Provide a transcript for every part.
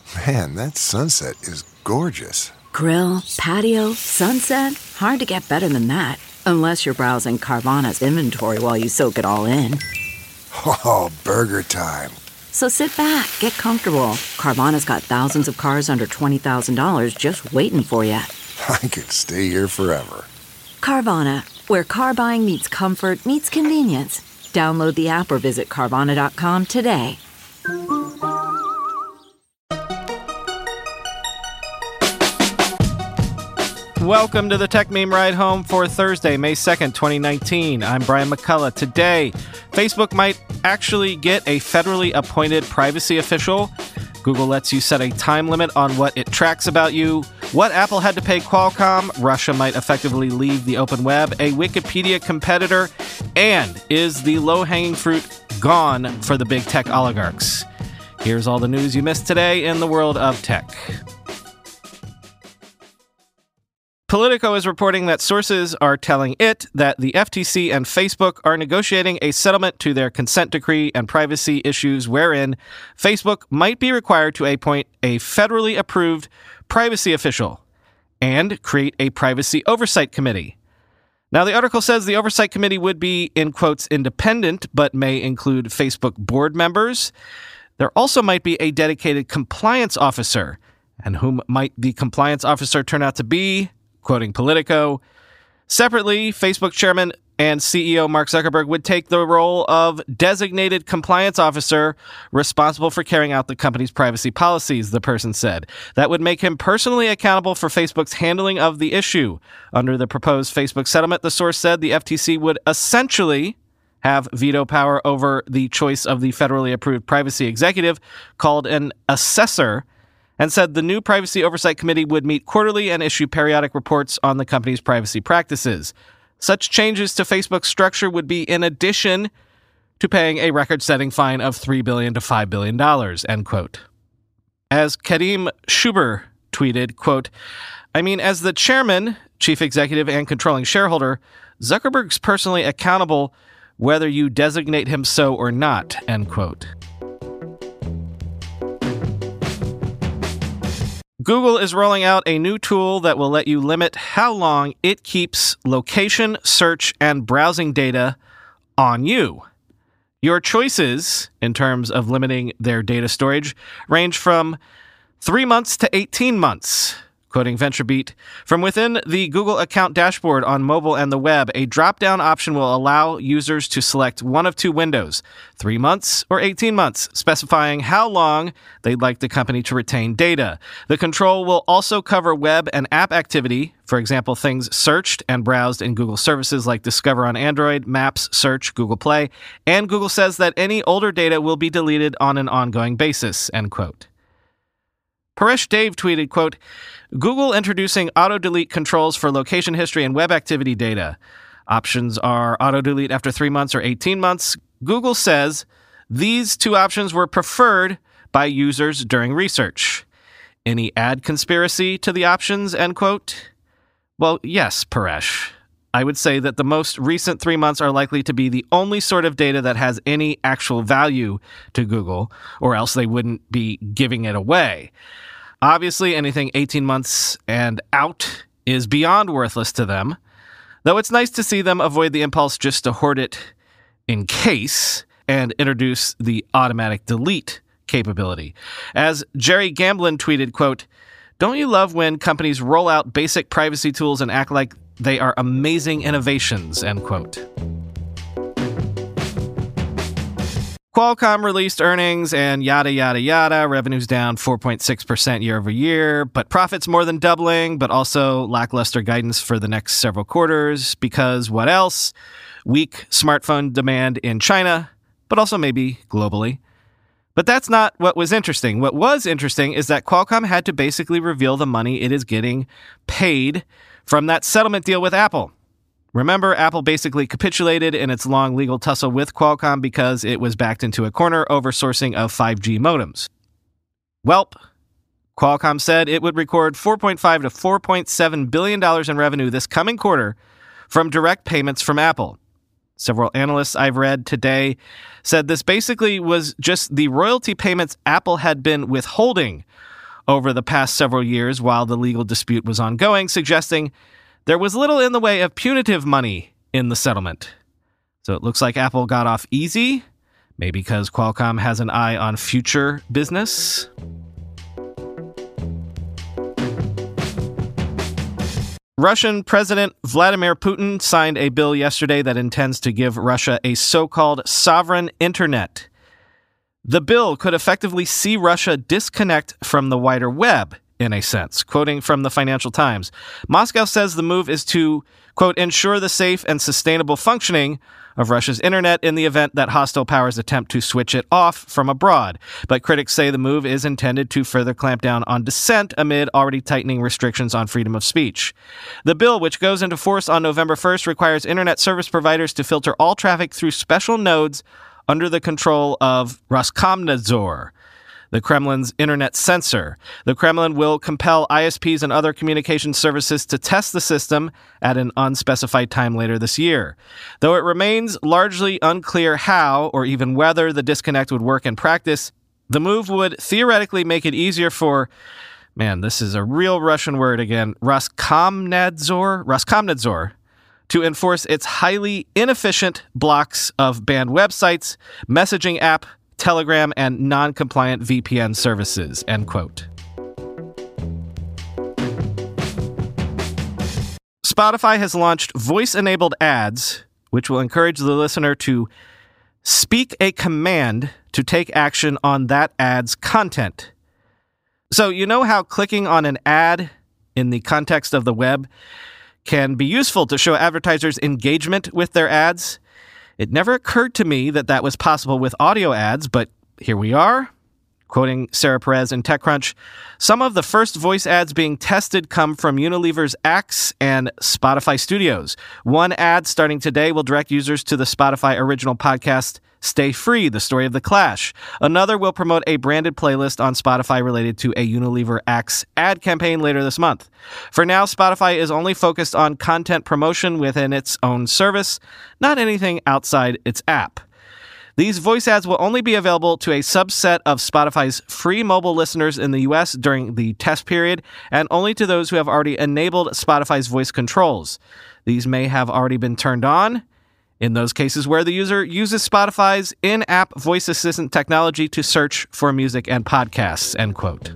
Man, that sunset is gorgeous. Grill, patio, sunset. Hard to get better than that. Unless you're browsing Carvana's inventory while you soak it all in. Oh, burger time. So sit back, get comfortable. Carvana's got thousands of cars under $20,000 just waiting for you. I could stay here forever. Carvana, where car buying meets comfort meets convenience. Download the app or visit Carvana.com today. Welcome to the Tech Meme Ride Home for Thursday, May 2nd, 2019. I'm Brian McCullough. Today, Facebook might actually get a federally appointed privacy official. Google lets you set a time limit on what it tracks about you. What Apple had to pay Qualcomm. Russia might effectively leave the open web. A Wikipedia competitor. And is the low-hanging fruit gone for the big tech oligarchs? Here's all the news you missed today in the world of tech. Politico is reporting that sources are telling it that the FTC and Facebook are negotiating a settlement to their consent decree and privacy issues wherein Facebook might be required to appoint a federally approved privacy official and create a privacy oversight committee. Now, the article says the oversight committee would be, in quotes, independent, but may include Facebook board members. There also might be a dedicated compliance officer. And whom might the compliance officer turn out to be? Quoting Politico, separately, Facebook chairman and CEO Mark Zuckerberg would take the role of designated compliance officer responsible for carrying out the company's privacy policies, the person said. That would make him personally accountable for Facebook's handling of the issue. Under the proposed Facebook settlement, the source said the FTC would essentially have veto power over the choice of the federally approved privacy executive called an assessor, and said the new Privacy Oversight Committee would meet quarterly and issue periodic reports on the company's privacy practices. Such changes to Facebook's structure would be in addition to paying a record-setting fine of $3 billion to $5 billion, end quote. As Karim Shuber tweeted, quote, I mean, as the chairman, chief executive, and controlling shareholder, Zuckerberg's personally accountable whether you designate him so or not, end quote. Google is rolling out a new tool that will let you limit how long it keeps location, search, and browsing data on you. Your choices, in terms of limiting their data storage, range from 3 months to 18 months. Quoting VentureBeat, from within the Google account dashboard on mobile and the web, a drop-down option will allow users to select one of two windows, 3 months or 18 months, specifying how long they'd like the company to retain data. The control will also cover web and app activity, for example, things searched and browsed in Google services like Discover on Android, Maps, Search, Google Play, and Google says that any older data will be deleted on an ongoing basis, end quote. Paresh Dave tweeted, quote, Google introducing auto-delete controls for location history and web activity data. Options are auto-delete after 3 months or 18 months. Google says these two options were preferred by users during research. Any ad conspiracy to the options, end quote? Well, yes, Paresh. I would say that the most recent 3 months are likely to be the only sort of data that has any actual value to Google, or else they wouldn't be giving it away. Obviously, anything 18 months and out is beyond worthless to them, though it's nice to see them avoid the impulse just to hoard it in case and introduce the automatic delete capability. As Jerry Gamblin tweeted, quote, don't you love when companies roll out basic privacy tools and act like they are amazing innovations, end quote. Qualcomm released earnings and yada, yada, yada. Revenue's down 4.6% year over year, but profits more than doubling, but also lackluster guidance for the next several quarters because what else? Weak smartphone demand in China, but also maybe globally. But that's not what was interesting. What was interesting is that Qualcomm had to basically reveal the money it is getting paid from that settlement deal with Apple. Remember, Apple basically capitulated in its long legal tussle with Qualcomm because it was backed into a corner over sourcing of 5G modems. Welp, Qualcomm said it would record $4.5 to $4.7 billion in revenue this coming quarter from direct payments from Apple. Several analysts I've read today said this basically was just the royalty payments Apple had been withholding over the past several years while the legal dispute was ongoing, suggesting there was little in the way of punitive money in the settlement. So it looks like Apple got off easy, maybe because Qualcomm has an eye on future business. Russian President Vladimir Putin signed a bill yesterday that intends to give Russia a so-called sovereign internet. The bill could effectively see Russia disconnect from the wider web, in a sense. Quoting from the Financial Times, Moscow says the move is to, quote, ensure the safe and sustainable functioning of Russia's internet in the event that hostile powers attempt to switch it off from abroad. But critics say the move is intended to further clamp down on dissent amid already tightening restrictions on freedom of speech. The bill, which goes into force on November 1st, requires internet service providers to filter all traffic through special nodes under the control of Roskomnadzor, the Kremlin's internet censor. The Kremlin will compel ISPs and other communication services to test the system at an unspecified time later this year. Though it remains largely unclear how or even whether the disconnect would work in practice, the move would theoretically make it easier for, man, this is a real Russian word again, Roskomnadzor, to enforce its highly inefficient blocks of banned websites, messaging app, Telegram, and non-compliant VPN services, end quote. Spotify has launched voice-enabled ads, which will encourage the listener to speak a command to take action on that ad's content. So you know how clicking on an ad in the context of the web can be useful to show advertisers engagement with their ads? It never occurred to me that that was possible with audio ads, but here we are. Quoting Sarah Perez in TechCrunch, some of the first voice ads being tested come from Unilever's Axe and Spotify Studios. One ad starting today will direct users to the Spotify original podcast, Stay Free, the story of the Clash. Another will promote a branded playlist on Spotify related to a Unilever Axe ad campaign later this month. For now, Spotify is only focused on content promotion within its own service, not anything outside its app. These voice ads will only be available to a subset of Spotify's free mobile listeners in the US during the test period, and only to those who have already enabled Spotify's voice controls. These may have already been turned on in those cases where the user uses Spotify's in-app voice assistant technology to search for music and podcasts, end quote.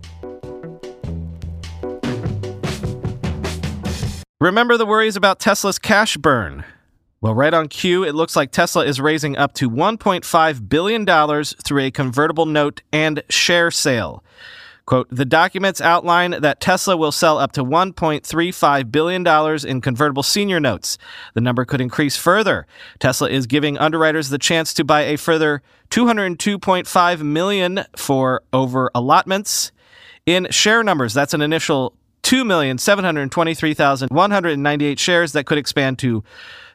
Remember the worries about Tesla's cash burn? Well, right on cue, it looks like Tesla is raising up to $1.5 billion through a convertible note and share sale. Quote, the documents outline that Tesla will sell up to $1.35 billion in convertible senior notes. The number could increase further. Tesla is giving underwriters the chance to buy a further $202.5 million for over allotments. In share numbers, that's an initial 2,723,198 shares that could expand to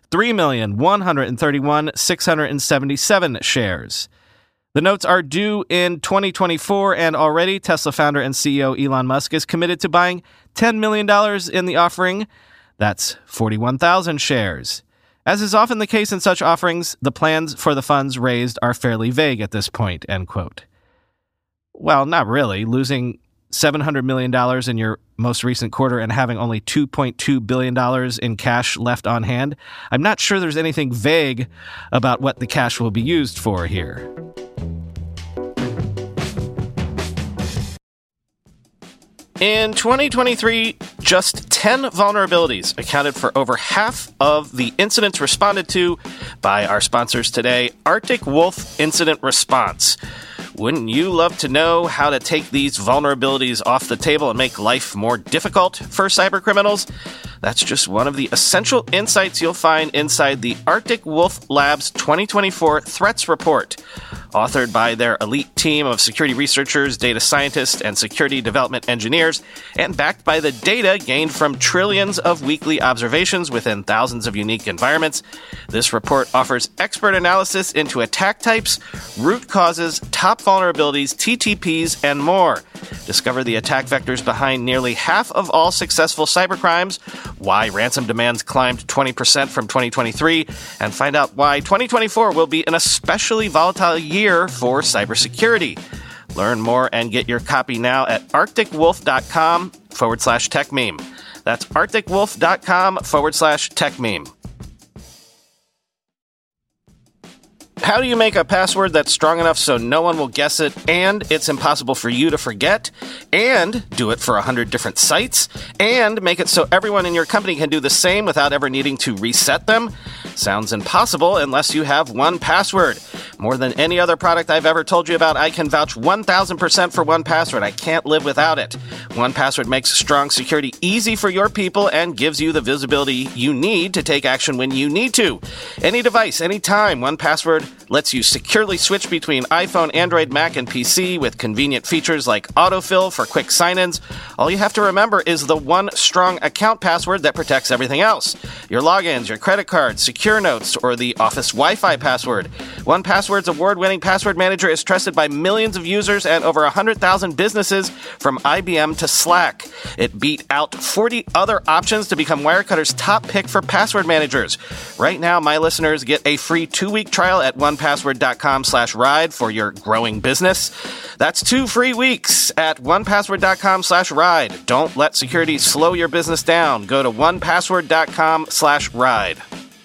3,131,677 shares. The notes are due in 2024, and already Tesla founder and CEO Elon Musk is committed to buying $10 million in the offering. That's 41,000 shares. As is often the case in such offerings, the plans for the funds raised are fairly vague at this point, end quote. Well, not really. Losing $700 million in your most recent quarter and having only $2.2 billion in cash left on hand, I'm not sure there's anything vague about what the cash will be used for here. In 2023, just 10 vulnerabilities accounted for over half of the incidents responded to by our sponsors today, Arctic Wolf Incident Response. Wouldn't you love to know how to take these vulnerabilities off the table and make life more difficult for cybercriminals? That's just one of the essential insights you'll find inside the Arctic Wolf Labs 2024 Threats Report, authored by their elite team of security researchers, data scientists, and security development engineers, and backed by the data gained from trillions of weekly observations within thousands of unique environments. This report offers expert analysis into attack types, root causes, top vulnerabilities, TTPs, and more. Discover the attack vectors behind nearly half of all successful cybercrimes, why ransom demands climbed 20% from 2023, and find out why 2024 will be an especially volatile year for cybersecurity. Learn more and get your copy now at arcticwolf.com/techmeme. That's arcticwolf.com/techmeme. How do you make a password that's strong enough so no one will guess it, and it's impossible for you to forget, and do it for 100 different sites, and make it so everyone in your company can do the same without ever needing to reset them? Sounds impossible unless you have 1Password. More than any other product I've ever told you about, I can vouch 1,000% for 1Password. I can't live without it. 1Password makes strong security easy for your people and gives you the visibility you need to take action when you need to. Any device, anytime, 1Password lets you securely switch between iPhone, Android, Mac, and PC with convenient features like autofill for quick sign-ins. All you have to remember is the one strong account password that protects everything else. Your logins, your credit cards, secure notes, or the office Wi-Fi password. 1Password's award-winning password manager is trusted by millions of users and over 100,000 businesses from IBM to Slack. It beat out 40 other options to become Wirecutter's top pick for password managers. Right now, my listeners get a free 2-week trial at 1password.com/ride for your growing business. That's 2 free weeks at 1password.com/ride. Don't let security slow your business down. Go to 1password.com/ride.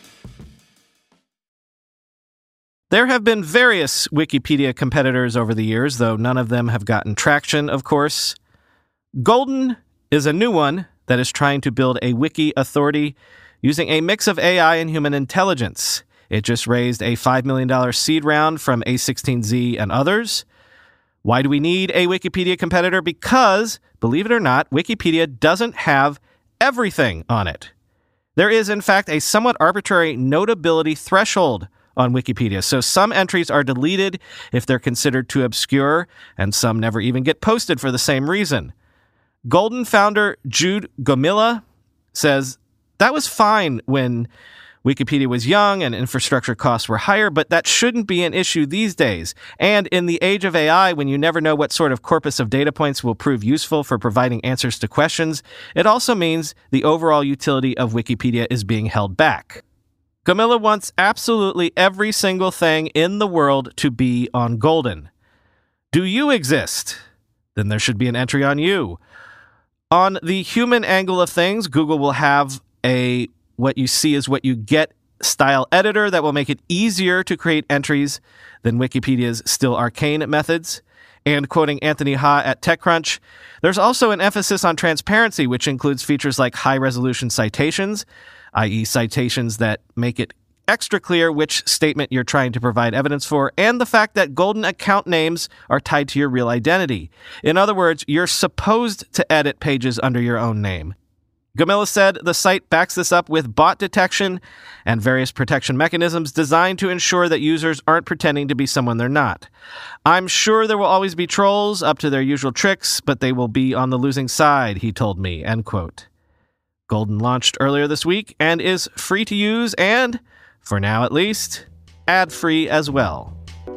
There have been various Wikipedia competitors over the years, though none of them have gotten traction, of course. Golden is a new one that is trying to build a wiki authority using a mix of AI and human intelligence. It just raised a $5 million seed round from A16Z and others. Why do we need a Wikipedia competitor? Because, believe it or not, Wikipedia doesn't have everything on it. There is, in fact, a somewhat arbitrary notability threshold on Wikipedia, so some entries are deleted if they're considered too obscure, and some never even get posted for the same reason. Golden founder Jude Gomila says, that was fine when Wikipedia was young and infrastructure costs were higher, but that shouldn't be an issue these days. And in the age of AI, when you never know what sort of corpus of data points will prove useful for providing answers to questions, it also means the overall utility of Wikipedia is being held back. Gomila wants absolutely every single thing in the world to be on Golden. Do you exist? Then there should be an entry on you. On the human angle of things, Google will have a what you see is what you get style editor that will make it easier to create entries than Wikipedia's still arcane methods. And quoting Anthony Ha at TechCrunch, there's also an emphasis on transparency, which includes features like high-resolution citations, i.e. citations that make it extra clear which statement you're trying to provide evidence for, and the fact that Golden account names are tied to your real identity. In other words, you're supposed to edit pages under your own name. Gomila said the site backs this up with bot detection and various protection mechanisms designed to ensure that users aren't pretending to be someone they're not. I'm sure there will always be trolls up to their usual tricks, but they will be on the losing side, he told me, end quote. Golden launched earlier this week and is free to use and, for now at least, ad-free as well.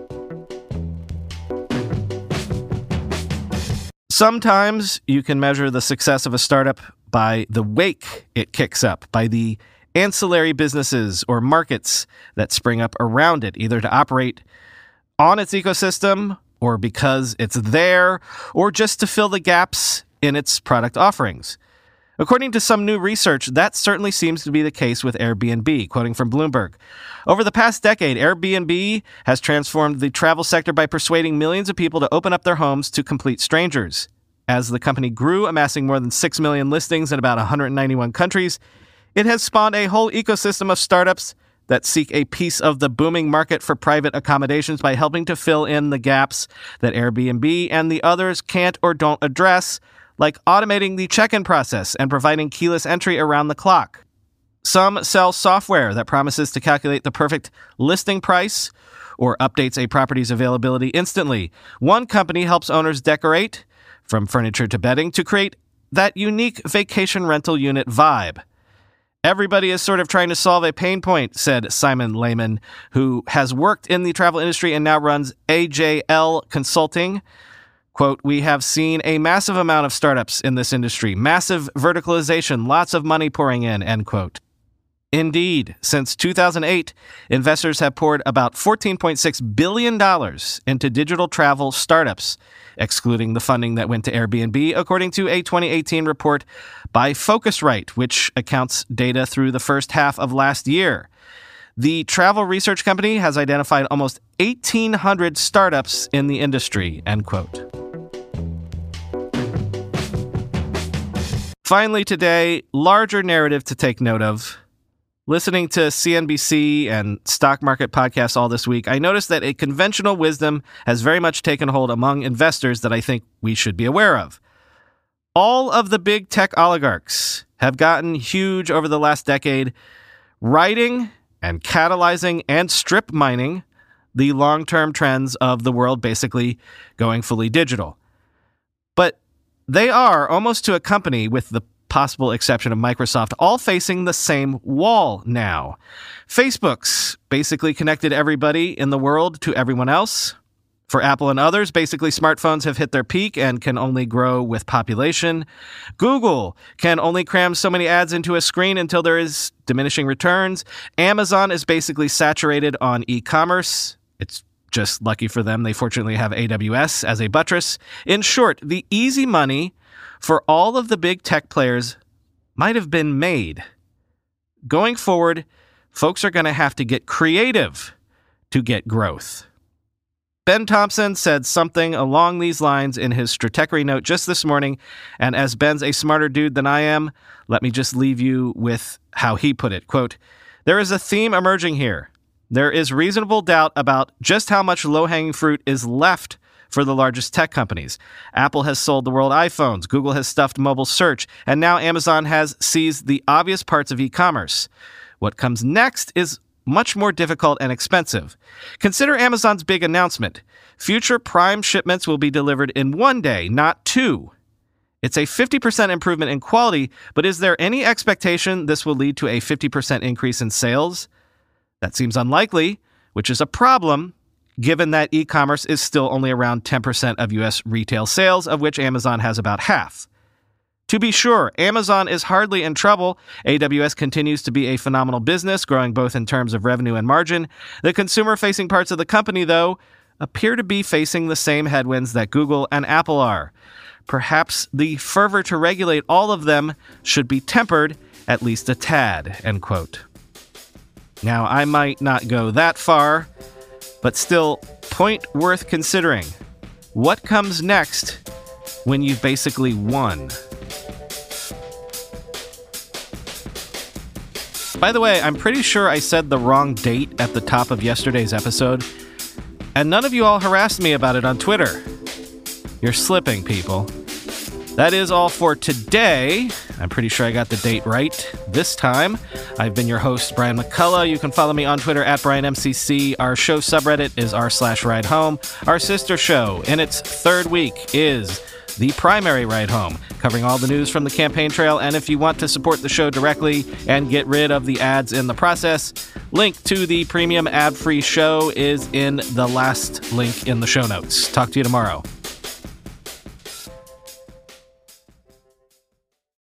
Sometimes you can measure the success of a startup by the wake it kicks up, by the ancillary businesses or markets that spring up around it, either to operate on its ecosystem or because it's there, or just to fill the gaps in its product offerings. According to some new research, that certainly seems to be the case with Airbnb, quoting from Bloomberg. Over the past decade, Airbnb has transformed the travel sector by persuading millions of people to open up their homes to complete strangers. As the company grew, amassing more than 6 million listings in about 191 countries, it has spawned a whole ecosystem of startups that seek a piece of the booming market for private accommodations by helping to fill in the gaps that Airbnb and the others can't or don't address, like automating the check-in process and providing keyless entry around the clock. Some sell software that promises to calculate the perfect listing price or updates a property's availability instantly. One company helps owners decorate, from furniture to bedding, to create that unique vacation rental unit vibe. Everybody is sort of trying to solve a pain point, said Simon Lehman, who has worked in the travel industry and now runs AJL Consulting. Quote, we have seen a massive amount of startups in this industry, massive verticalization, lots of money pouring in, end quote. Indeed, since 2008, investors have poured about $14.6 billion into digital travel startups, excluding the funding that went to Airbnb, according to a 2018 report by Focusrite, which accounts data through the first half of last year. The travel research company has identified almost 1,800 startups in the industry, end quote. Finally today, larger narrative to take note of. Listening to CNBC and stock market podcasts all this week, I noticed that a conventional wisdom has very much taken hold among investors that I think we should be aware of. All of the big tech oligarchs have gotten huge over the last decade, riding and catalyzing and strip mining the long-term trends of the world basically going fully digital. But they are, almost to a company with the possible exception of Microsoft, all facing the same wall now. Facebook's basically connected everybody in the world to everyone else. For Apple and others, basically smartphones have hit their peak and can only grow with population. Google can only cram so many ads into a screen until there is diminishing returns. Amazon is basically saturated on e-commerce. It's just lucky for them, they fortunately have AWS as a buttress. In short, the easy money for all of the big tech players might have been made. Going forward, folks are going to have to get creative to get growth. Ben Thompson said something along these lines in his Stratechery note just this morning, and as Ben's a smarter dude than I am, let me just leave you with how he put it. Quote, "There is a theme emerging here. There is reasonable doubt about just how much low-hanging fruit is left for the largest tech companies. Apple has sold the world iPhones, Google has stuffed mobile search, and now Amazon has seized the obvious parts of e-commerce. What comes next is much more difficult and expensive. Consider Amazon's big announcement. Future Prime shipments will be delivered in 1 day, not 2. It's a 50% improvement in quality, but is there any expectation this will lead to a 50% increase in sales? That seems unlikely, which is a problem, given that e-commerce is still only around 10% of U.S. retail sales, of which Amazon has about half. To be sure, Amazon is hardly in trouble. AWS continues to be a phenomenal business, growing both in terms of revenue and margin. The consumer-facing parts of the company, though, appear to be facing the same headwinds that Google and Apple are. Perhaps the fervor to regulate all of them should be tempered, at least a tad," end quote. Now, I might not go that far, but still, point worth considering. What comes next when you've basically won? By the way, I'm pretty sure I said the wrong date at the top of yesterday's episode, and none of you all harassed me about it on Twitter. You're slipping, people. That is all for today. I'm pretty sure I got the date right this time. I've been your host, Brian McCullough. You can follow me on Twitter at BrianMCC. Our show subreddit is r/Ride Home. Our sister show in its third week is The Primary Ride Home, covering all the news from the campaign trail. And if you want to support the show directly and get rid of the ads in the process, link to the premium ad-free show is in the last link in the show notes. Talk to you tomorrow.